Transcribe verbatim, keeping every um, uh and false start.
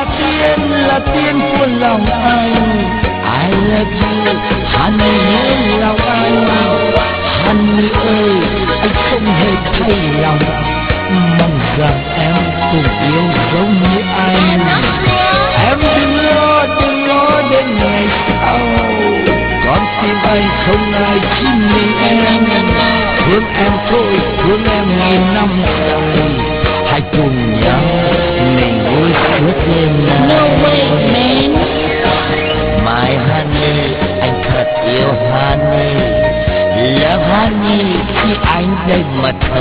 là tiên, là tiên của lòng anh. I love you, Honey nhớ lòng anh. Honey ơi, anh không hề thay lòng, mong rằng em cũng yêu giống như anh. Em đừng lo, đừng lo đến ngày sau, con tim anh không ai chỉ mình em. Thương em thôi, thương em nghìn năm dài, hãy cùng nhau mình vui suốt đêm nay. No way, man. My honey, anh thật yêu honey. Love honey khi anh đây mật